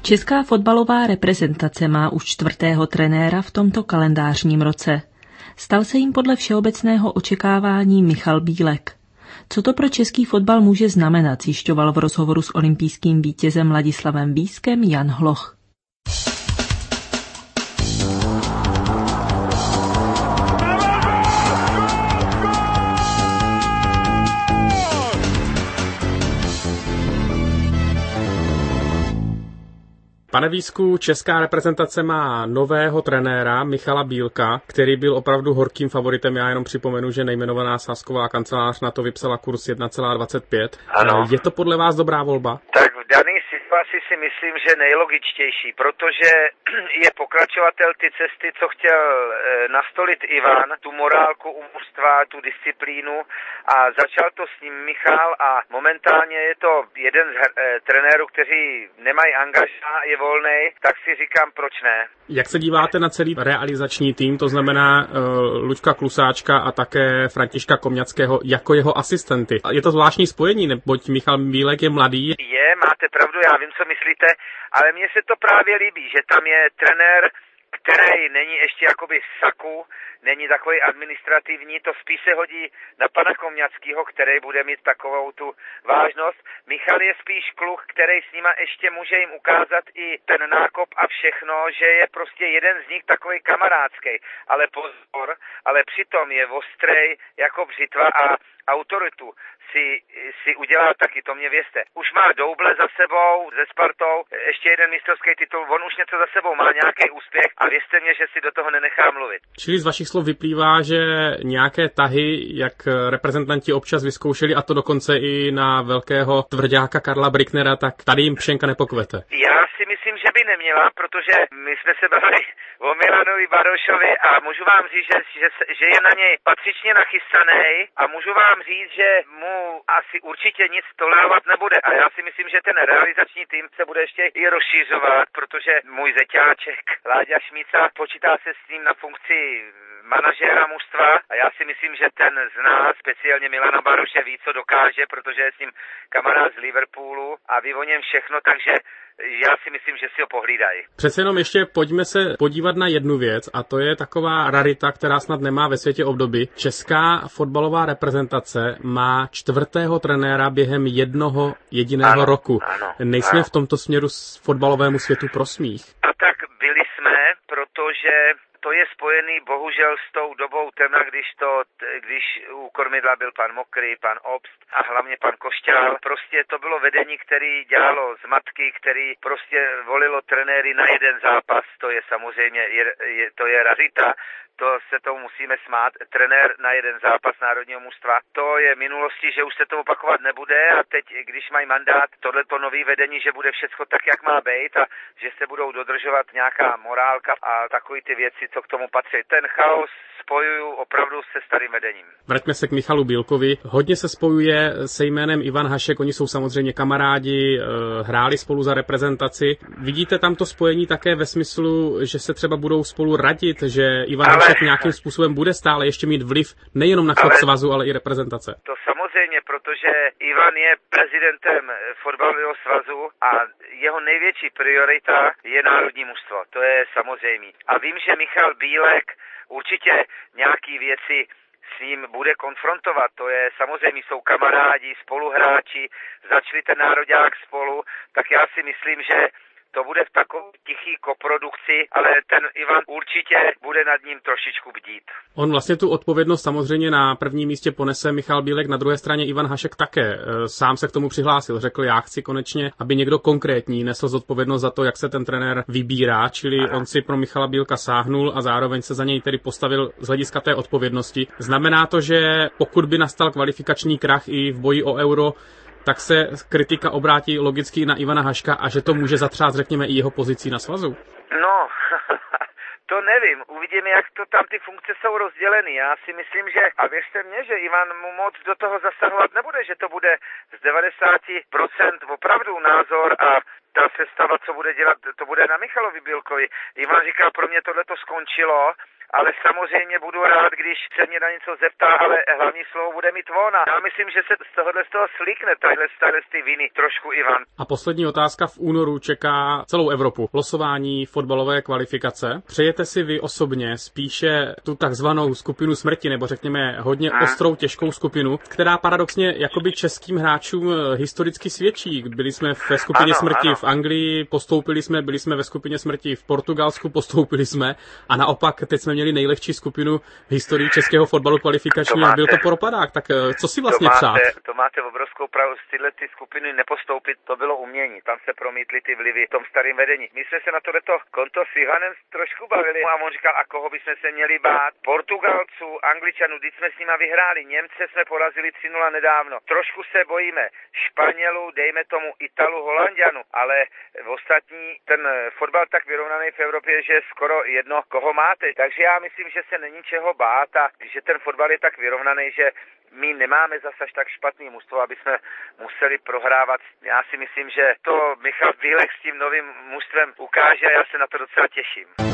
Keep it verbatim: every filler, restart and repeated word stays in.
Česká fotbalová reprezentace má už čtvrtého trenéra v tomto kalendářním roce. Stal se jim podle všeobecného očekávání Michal Bílek. Co to pro český fotbal může znamenat, zjišťoval v rozhovoru s olympijským vítězem Ladislavem Vískem Jan Hloch. Pane Vísku, česká reprezentace má nového trenéra Michala Bílka, který byl opravdu horkým favoritem. Já jenom připomenu, že nejmenovaná sázková kancelář na to vypsala kurz jedna celá dvacet pět. Ano. Je to podle vás dobrá volba? Tak v dané situaci si myslím, že nejlogičtější, protože je pokračovatel ty cesty, co chtěl nastolit Ivan, tu morálku u mužstva, tu disciplínu, a začal to s ním Michal a momentálně je to jeden z her, trenérů, kteří nemají angažmá, je volnej, tak si říkám, proč ne. Jak se díváte na celý realizační tým, to znamená uh, Luďka Klusáčka a také Františka Komňackého jako jeho asistenty? Je to zvláštní spojení, neboť Michal Bílek je mladý? Je, máte pravdu, já vím, co myslíte, ale mně se to právě líbí, že tam je trenér, který není ještě jakoby v saku, není takový administrativní, to spíš se hodí na pana Komňackého, který bude mít takovou tu vážnost. Michal je spíš kluk, který s nima ještě může jim ukázat i ten nákop a všechno, že je prostě jeden z nich takový kamarádský. Ale pozor, ale přitom je ostrej jako břitva a autoritu si, si udělá taky, to mě vězte. Už má double za sebou se Spartou, ještě jeden mistrovský titul, on už něco za sebou má, nějaký úspěch a vězte mě, že si do toho nenechá mluvit. Čili z vašich slov vyplývá, že nějaké tahy, jak reprezentanti občas vyzkoušeli, a to dokonce i na velkého tvrďáka Karla Bricknera, tak tady jim pšenka nepokvete. Já si myslím, že by neměla, protože my jsme se bavili o Milanovi Barošovi a můžu vám říct, že, že, že je na něj patřičně nachystaný a můžu vám říct, že mu asi určitě nic tolerovat nebude. A já si myslím, že ten realizační tým se bude ještě i rozšířovat, protože můj zeťáček Láďa Šmíca počítá se s ním na funkci manažéra mužstva a já si myslím, že ten zná speciálně Milana Baroše, ví, co dokáže, protože je s ním kamarád z Liverpoolu a ví o něm všechno, takže já si myslím, že si ho pohlídají. Přece jenom ještě pojďme se podívat na jednu věc a to je taková rarita, která snad nemá ve světě obdoby. Česká fotbalová reprezentace má čtvrtého trenéra během jednoho jediného ano, roku. Ano, Nejsme ano. v tomto směru s fotbalovému světu pro smích. A tak byli jsme, protože to je spojený bohužel s tou dobou temna, když to, když u kormidla byl pan Mokrý, pan Obst a hlavně pan Košťál. Prostě to bylo vedení, který dělalo zmatky, který prostě volilo trenéry na jeden zápas. To je samozřejmě, je, je, to je rarita. To se tomu musíme smát. Trenér na jeden zápas národního mužstva. To je minulosti, že už se to opakovat nebude a teď, když mají mandát tohleto nový vedení, že bude všechno tak, jak má být a že se budou dodržovat nějaká morálka a takové ty věci, co k tomu patří. Ten chaos spojuju opravdu se starým vedením. Vraťme se k Michalu Bílkovi. Hodně se spojuje se jménem Ivan Hašek, oni jsou samozřejmě kamarádi, hráli spolu za reprezentaci. Vidíte tam to spojení také ve smyslu, že se třeba budou spolu radit, že Ivan ale... Hašek nějakým způsobem bude stále ještě mít vliv nejenom na chod ale... svazu, ale i reprezentace? To samozřejmě, protože Ivan je prezidentem fotbalového svazu a jeho největší priorita je národní mužstvo. To je samozřejmě. A vím, že Michal Bílek určitě nějaký věci s ním bude konfrontovat. To je samozřejmě, jsou kamarádi, spoluhráči, začali ten nároďák spolu, tak já si myslím, že to bude v takové tichý koprodukci, ale ten Ivan určitě bude nad ním trošičku bdít. On vlastně tu odpovědnost samozřejmě na prvním místě ponese Michal Bílek, na druhé straně Ivan Hašek také. Sám se k tomu přihlásil, řekl, já chci konečně, aby někdo konkrétní nesl zodpovědnost za to, jak se ten trenér vybírá, čili ano. On si pro Michala Bílka sáhnul a zároveň se za něj tedy postavil z hlediska té odpovědnosti. Znamená to, že pokud by nastal kvalifikační krach i v boji o euro, tak se kritika obrátí logicky na Ivana Haška a že to může zatřát, řekněme, i jeho pozicí na svazu? No, to nevím. Uvidíme, jak to tam ty funkce jsou rozděleny. Já si myslím, že, a věřte mě, že Ivan mu moc do toho zasahovat nebude, že to bude z devadesát procent opravdu názor a ta sestava, co bude dělat, to bude na Michalovi Bílkovi. Ivan říkal, pro mě tohle to skončilo ale samozřejmě budu rád, když se mě na něco zeptá, ale hlavní slovo bude mít on. Já myslím, že se z tohohle z toho slikne tahle z ty viny trošku Ivan. A poslední otázka, v únoru čeká celou Evropu. Losování fotbalové kvalifikace. Přejete si vy osobně spíše tu takzvanou skupinu smrti, nebo řekněme hodně hmm. ostrou, těžkou skupinu, která paradoxně jakoby českým hráčům historicky svědčí. Byli jsme ve skupině ano, smrti ano. v Anglii, postoupili jsme, byli jsme ve skupině smrti v Portugalsku, postoupili jsme a naopak teď jsme měli nejlehčí skupinu v historii českého fotbalu kvalifikační a byl to propadák. Tak co si vlastně to máte, přát? To máte obrovskou pravdu. Z tyhle ty skupiny nepostoupit, to bylo umění. Tam se promítly ty vlivy v tom starém vedení. My jsme se na tohleto konto s Ivanem trošku bavili a on říkal, a koho bychom se měli bát? Portugalců, Angličanů, když jsme s nima vyhráli. Němce jsme porazili tři nula nedávno. Trošku se bojíme Španělů, dejme tomu Italu, Holanďanu, ale v ostatní ten fotbal tak vyrovnaný v Evropě, že je skoro jedno, koho máte. Takže já myslím, že se není čeho bát a že ten fotbal je tak vyrovnaný, že my nemáme zase až tak špatný mužstvo, aby jsme museli prohrávat. Já si myslím, že to Michal Bílek s tím novým mužstvem ukáže a já se na to docela těším.